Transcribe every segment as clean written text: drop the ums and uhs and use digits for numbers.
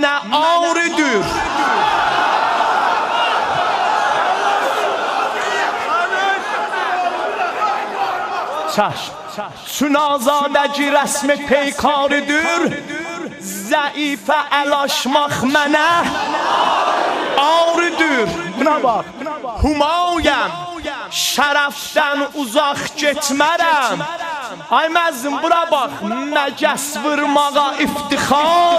mənə ağrıdır. Çün azadəci rəsmi peykarıdır, zəifə əlaşmaq mənə ağrıdır. Buna bax, Humayəm, şərəfdən uzaq getmərəm. Ay məzin, bura bax, məgəs vurmağa iftixar.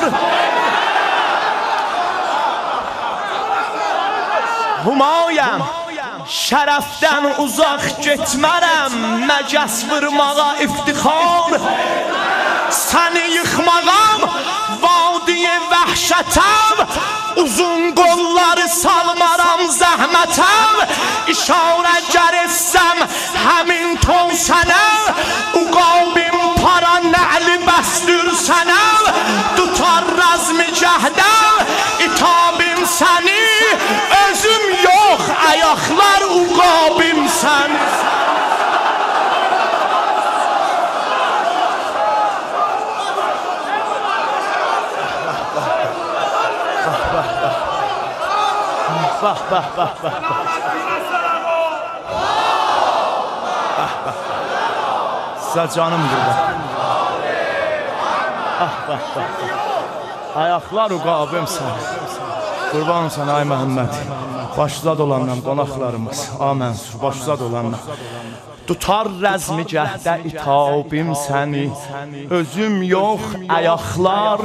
Humayəm, şərəfdən uzaq getmərəm, məgəs vurmağa iftixar. Səni yıxmağam, vadiyə vəhşətəm, uzun qolları salmaram zəhmətəm. İşarə gərəsəm həmin ton sənə, uqabim para nəli bəstür sənə. Tutar rəzmi cəhdəm, itabim səni, özüm yox, ayaqlar uqabim səni. Bax, bax, bax, bax. Sizə canım qurban. Bax, bax, bax. Ayaqlar uqabim sən. Qurban sən, ay Məhəmməd. Başzad olandan qonaqlarımız. Amənsur, başzad olandan. Tutar rəzmi cəhdə itabim səni, özüm yox, ayaqlar.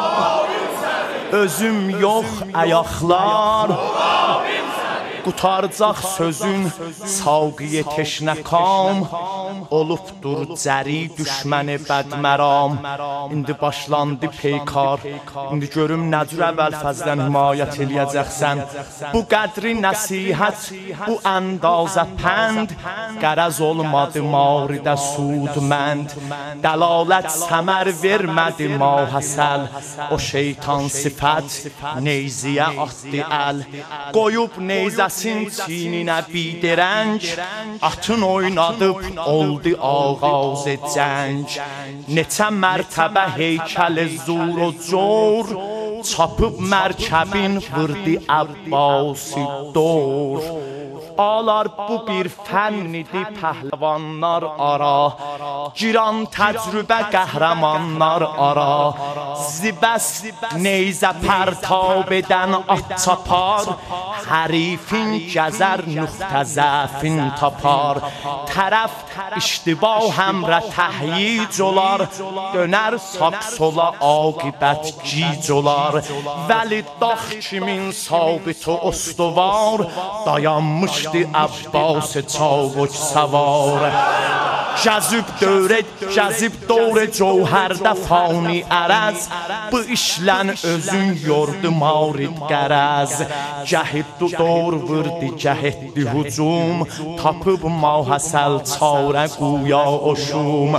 Özüm yox, ayaqlar. Qutarcaq sözün savqiyə teşnəkam, olubdur cəri düşməni bədməram. İndi başlandı peykar, indi görüm nə cür əvvəl-fəzlən himayət eləyəcəksən. Bu qədri nəsihət, bu əndazə pənd, qərəz olmadı maridə sudmənd. Dəlalət səmər vermədi mahəsəl, o şeytan sifət neyziyə atdı əl. Qoyub neyzəsin çininə bidirənc, atın oynadıb oldu ağaz cəng. Neçə mərtəbə heykəli zur o cor, çapıb mərkəbin vırdı Əbbasi dor. Alar bu bir fənnidir pəhləvanlar ara, giran təcrübə qəhrəmanlar ara. Zibəs neyzə pərtab edən at çapar, hərifin gəzər nüqtə zəfin tapar. Tərəf iştibah həmrə təhyic olar, dönər saq sola aqibət gic olar. Vəli dax kimin sabit o ostuvar, dayanmışdı Əbbas-ı çavuş səvar. Cəzib dövrə cövhərdə fani ərəz, bu işlən özün yordu marid qərəz. Cəhiddu dor vırdı cəhiddi hücum, tapıb mahəsəl çarə quya oşum.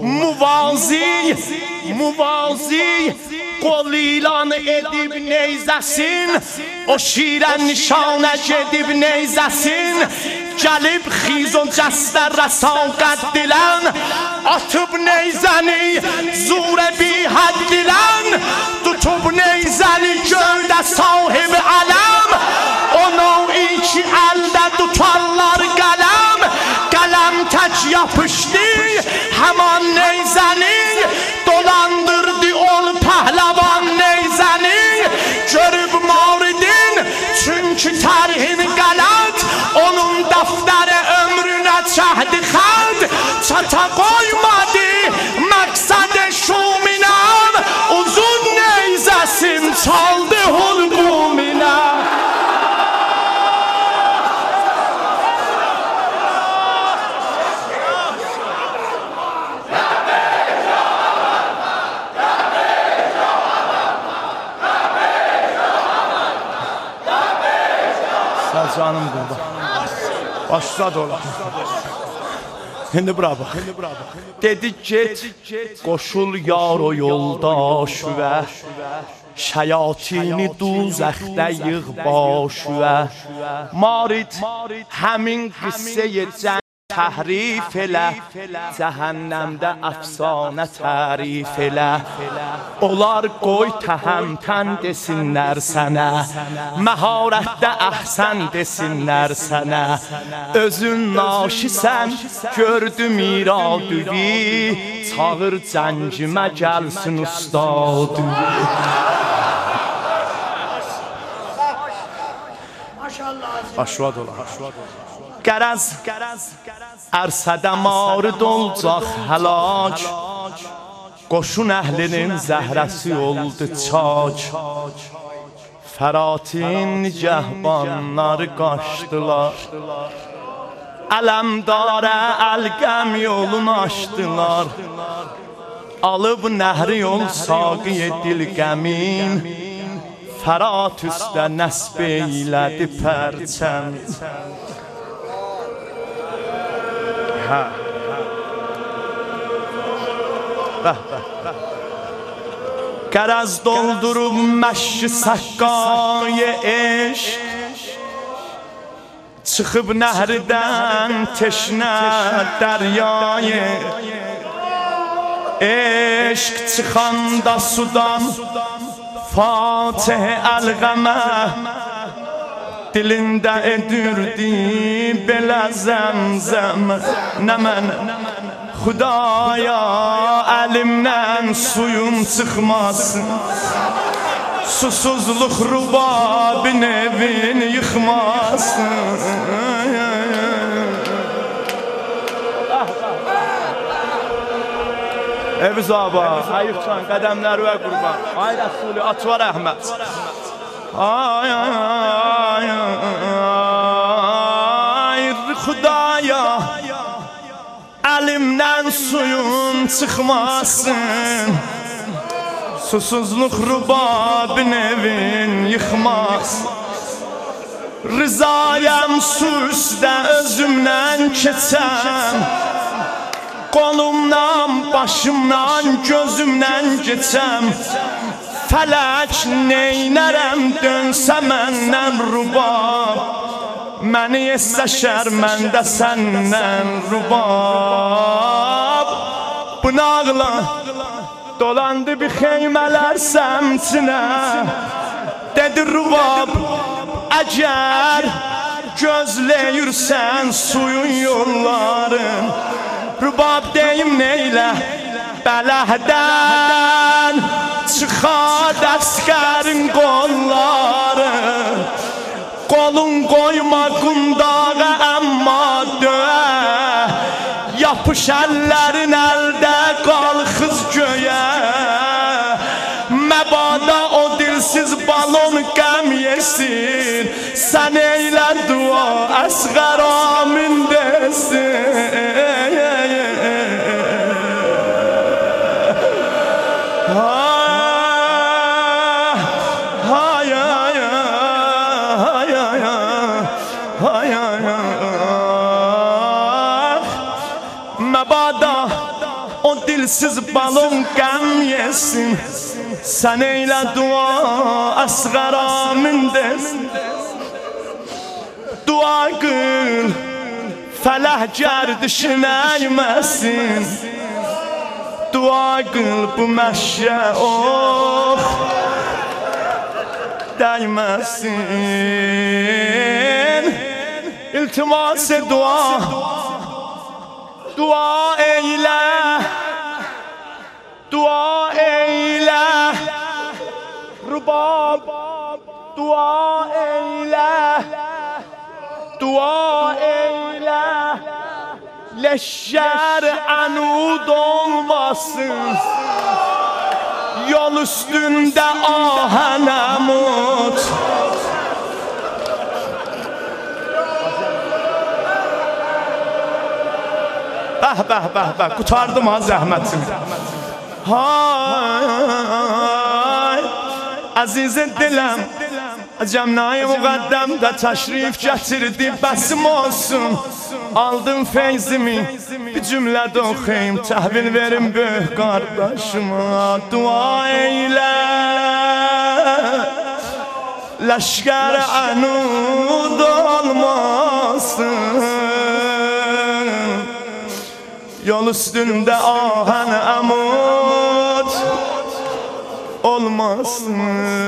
Muvazi qol ilan edib neyzəsin, o şirə nişanə gedib neyzəsin. Gəlib xizon cəstər rəsaqət dilən, atıb neyzəni zurə bihəd dilən. Tutub neyzəni göydə sahibi ələm, onu iki əldə tutarlar qələm. Qələm tək yapışdı həman neyzəni, dolandırdı ol pəhləvan neyzəni. Görüb maridin çünki tərhin qələt, onun dəftəri ömrünə çəhdi xəd. Çata qoymadı məqsəd şuminəm, uzun neyzəsin çaldı hulquminə. Canım qurban, başzad ola. İndi bura bax. Dedi get, qoşul yar o yoldaşüvə, şəyatini duzəxdə yığ başüvə. Marid həmin qissəyə təhrif elə, cəhənnəmdə əfsanə tərif elə. Onlar qoy təhəmtən desinlər sənə, məharətdə əhsən desinlər sənə. Özün naşisən, gördüm iradüvi, çağır cəngimə gəlsin ustadü. Aşvad ola. Qərəz ərsədə marid olacaq həlak, qoşun əhlinin zəhrəsi oldu çak. Fəratin nigəhbanları qaçdılar, ələmdarə əlqəm yolunu açdılar. Alıb nəhri yol saqi edil qəmin, Fərat üstə nəsb eylədi pərçəm. Qərəz doldurub məşq səqqayı eşq, çıxıb nəhridən teşnə dəryayı eşq. Çıxanda sudan Fatih Əlqəmə dilində edirdi belə zəmzəm. Nə mən Xudaya əlimdən suyum çıxmasın, susuzluq rubabin evini yıxmasın. Eviz aba, Ayıbcan, qədəmləri və qurban. Ay Rəsulü, Atvar Əhməd. Ay, ay, ay, Xudaya əlimdən suyun çıxmasın, susuzluq rubabin evin yıxmasın. Rızayəm su üstə özümdən keçəm, qolumdan, başımdan, gözümdən keçəm. Fələk neynərəm dönsə məndən rubab, məni yesəşər məndə səndən rubab. Bınaqla dolandı bir xeymələr səmtinə, dedi rubab, əgər gözləyirsən suyun yolların, rubab deyim neylə, bələhdən çıxad əskərin qolları. Qolun qoyma qundağa əmma döyə, yapış əllərin əldə qalxız göyə. Məbada o dilsiz balon qəm yesin, sən eylə dua əsğər amin desin. Məbada o dilsiz balon qəm yesin, sən eylə dua əsğər amin desin. Dua qıl fələh gərdişin əyməsin, dua qıl bu məşyə ox dəyməsin. İltimas dua, dua eylə, dua eylə, rubab, dua eylə, dua eylə. Leşşər ənud olmasın, yol üstündə ahən əmud. Bəh, bəh, bəh, qutardım ha zəhmətini. Hay, əzizə diləm, cəmnayı müqəddəmdə təşrif gətirdi, bəsim olsun. Aldım feyzimi, bir cümlədə oxuyayım, təhvil verim böyük qardaşıma. Dua eylə, ləşkər ənud olmasın. yol üstünde ahen amut olmasın.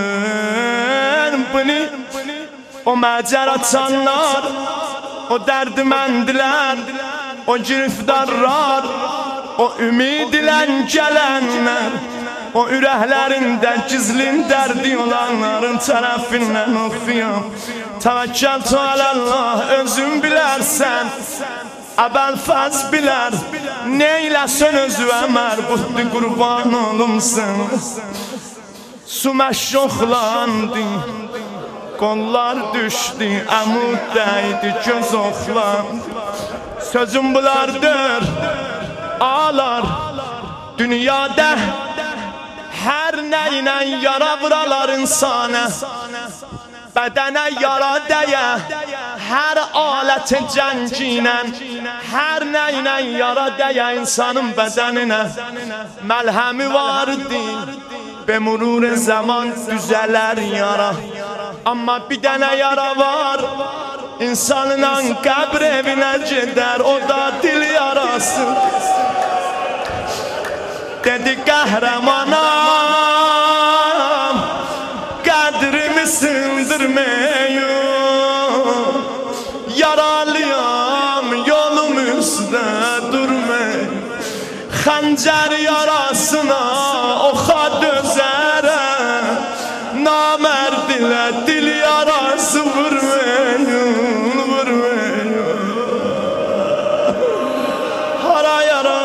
Bunu o məcər açanlar, o dərdməndiler, o girifdarlar, o ümid ilə gələnlər, o ürəklərində gizlin dərdi olanların tərəfindən oxuyam. Təvəkkəltu alallah, özün bilərsən, Əbəlfəz bilər, neyləsən özü əmər, buhdi qurban olumsun. Su məşyoxlandı, qollar düşdü, əmud dəydi, göz oxlandı. Sözüm bulardır, ağlar, dünyada hər nəylə yara vuralar insana, bədənə yara dəyə, hər alət cənginə, hər nəylə yara dəyə insanın bədəninə məlhəmi vardı. Be murur zaman düzələr yara, amma bir dənə yara var, insanla qəbr evinə gedər, o da dil yarası. Dedi qəhrəmanam, qədrimi sındırmayın, yaralıyam, yolum üstə durmayın. Xəncər yarasına oxa dözərəm, namərdilə dil yarası vurmayın, vurmayın. Hara yara,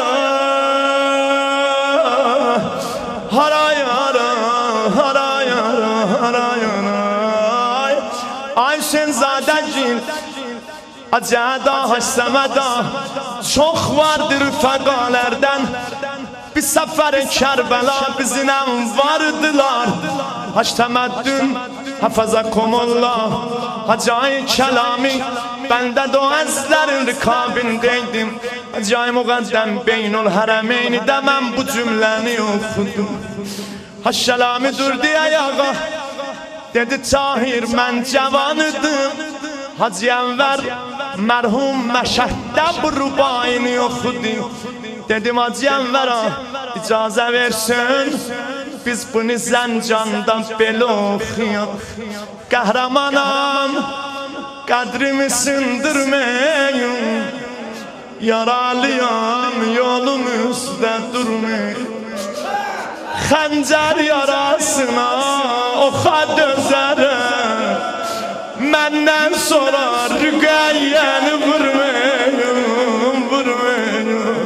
hara yara, hara yara, hara yara. Ay Şenzadəcil, Acəda, Haşsəməda, çox vardır fəqalərdən. Bir səfər Kərbəla bizimlə vardılar. Haştəməddün, həfəzəkumullah, Hacı-i Kəlami, bəndə də o əzlərin rikabindeydim. Hacı-i Müqəddəm Beynul Hərəmeynidə mən bu cümləni oxudum. Haşşəlami durdu ayağa, dedi Tahir mən cavanıdım. Hacı Ənvər mərhum Məşəddə bu rübayini oxudu. Dedim Hacı Ənvərə icazə versin, biz bunu Zəncandan belə oxuyaq. Qəhrəmanam, qədrimi sındırmayın, yaralıyam, yolum üstə durmayın. Xəncər yarasına oxa dözərəm, məndən sonra rüqəyyəni vurmayın, vurmayın.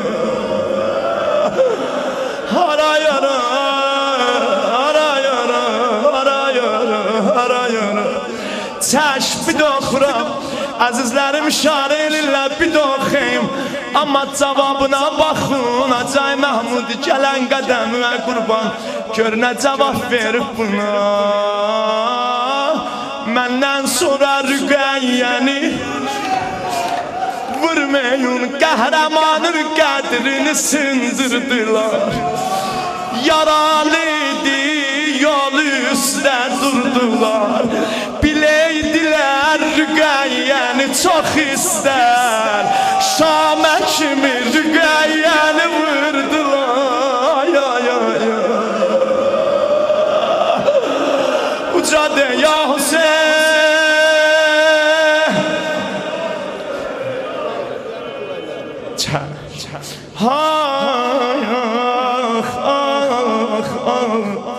Hara yara, hara yara, hara yara, hara yara. Çəş bir də oxuram, əzizlərim şarı elinlə bir də oxuyum. Amma cavabına baxın, Acay Məhmud gələn qədəmə qurban, gör nə cavab verib buna. Məndən sonra rüqəyyəni vurmayın, qəhrəmanın qədrini sındırdılar. Yaralı idi, yol üstə durdular. Biləydilər rüqəyyəni çox istər, Şamə kimi rüqəyyəni vurdular. Uca de ya Hüseyin, hay ah ah ah.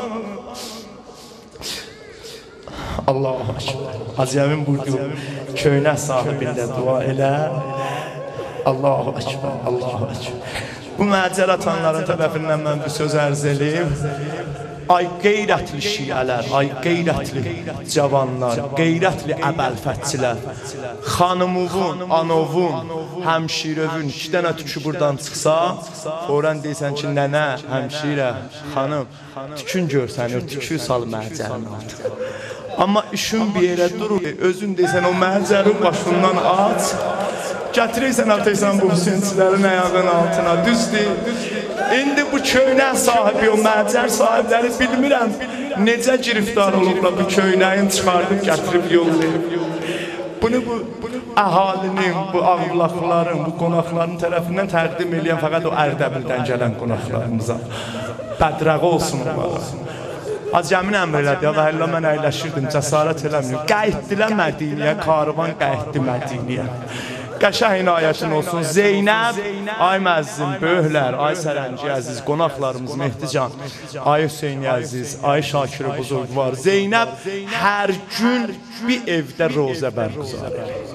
Allahu Ekber. Hacımin buyurdu, köynə sahibində dua elə. Allahu Ekber, Allahu Ekber. Bu məcər atanların tərəfindən mən bir söz ərz eləyim. Ay qeyrətli şiələr, ay qeyrətli cavanlar, qeyrətli əbəlfətçilər, xanımuvun, anovun, həmşirövün, 2 dənə tükü buradan çıxsa, orən deysən ki, nənə, həmşirə, xanım, tükün görsən, o tükü sal məcərin altına. Amma işin bir yerə durur, özün deysən o məcərin başından aç, gətirirsən ataysan bu hüsünçilərin ayağının altına, düz deyil. İndi bu köynə sahibi, o məcər sahibləri bilmirəm, necə giriftar olublar bu köynəyin çıxardıb, gətirib yollayıb. Bunu əhalinin, bu ağlaqların, bu qonaqların tərəfindən təqdim edən fəqət o Ərdəbildən gələn qonaqlarımıza. Bədrağı olsun onlara. Acəmin əmr elədi, ya vəhəllə mən əyləşirdim, cəsarət eləmiyim. Qayıtdılar Mədiniyə, karvan qayıtdı Mədiniyə. Qəşəng inayətin olsun. Zeynəb, ay məzzin, böyüklər, ay Sərənci əziz, qonaqlarımız Mehdican, ay Hüseyni əziz, ay Şakir buzurgvar. Zeynəb hər gün bir evdə rozə bərqüzar edir.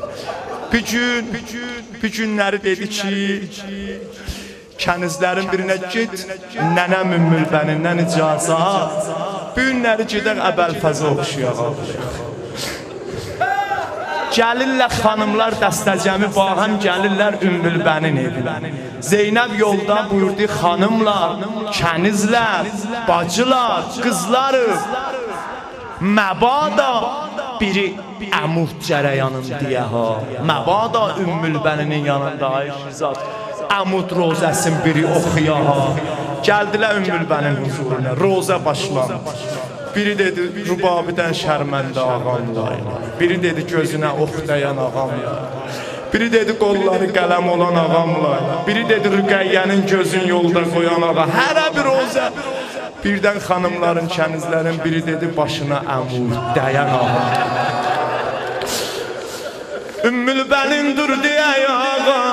Bir günləri dedi ki, kənizlərin birinə git, nənəm Ümmülbənindən icazat, bu günləri gedək Əbəlfəzə oxşuyaq. Gəlirlər xanımlar dəstəcəmi bağım, gəlirlər Ümmülbənin evinə. Zeynəb yolda buyurdu, xanımlar, kənizlər, bacılar, qızları, məbada biri əmud cərəyanın deyə ha, məbada Ümmülbəninin yanında ayşizat, əmud rozəsin biri oxuya ha. Gəldilər Ümmülbənin huzuruna, rozə başlanmış. Biri dedi, Rubabidən şərməndə ağamlar. Biri dedi, gözünə ox dayan ağamlar. Biri dedi, qolları qələm olan ağamlar. Biri dedi, Rüqəyyənin gözün yolda qoyan ağa. Hərə bir rozə. Birdən xanımların, kənizlərin biri dedi, başına əmud dayan ağa. Ümmülbənin dur deyə ağa.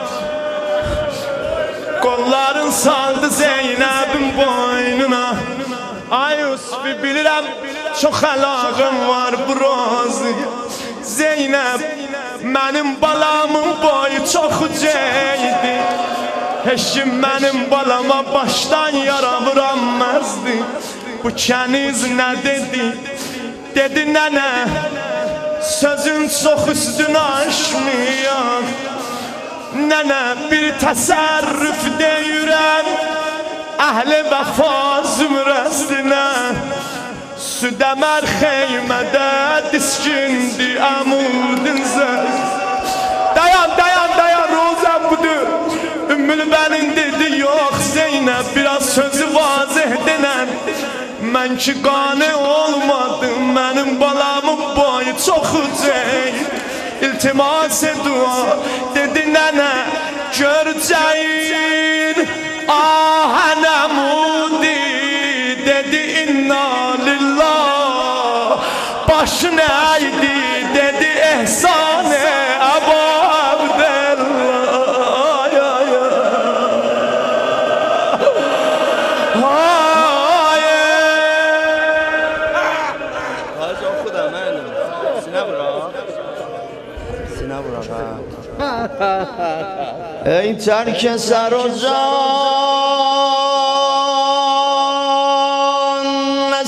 Qolların saldı Zeynəbin boynuna. Ay Yusuf'i bilirəm, çox əlaqəm var bu roziyə. Zeynəb, mənim balamın boyu çox ucaydı. Heç kim mənim balama başdan yara vuranməzdi. Bu kəniz nə dedi? Dedi nənə, sözün çox üstünə aşmayan. Nənə, bir təsərrüf deyirəm, əhl-i vəfa zümrəsinə. Südəmər xeymədə diskindi əmudin zəz. Dayan, rozəm budur. Ümmülbənin dedi, yox Zeynəb, biraz sözü vazih denən. Mən ki qane olmadım, mənim balamın boyu çox ucaydı. İltimas-ı dua, dedi nənə, görəcəyin ahən əmudi. Dedi inna lillah, başın əydi, dedi ehsan-ı ey terk-i serocan, ne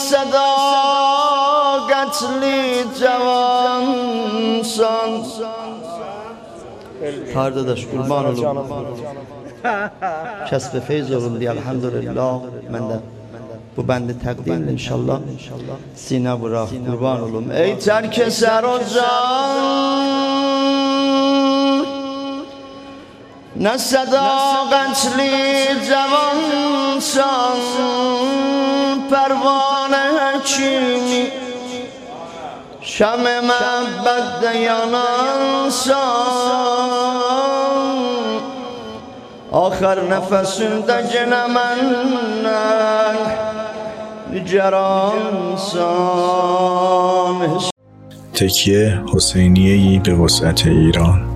sadakatli cavansan. Kardeş kurban olun. Kəsb-i feyz olun diye elhamdülillah. Mən də bu bəndi təqdim inşallah. Sinə vuraq, kurban olun. Ey terk-i serocan, ne sadakatli cavansan, pervane kimi şam-ı mehabbette yanansan. Ahir nefesinde gene menden nigeransan. تکیه حسینیه‌ای به وسعت ایران.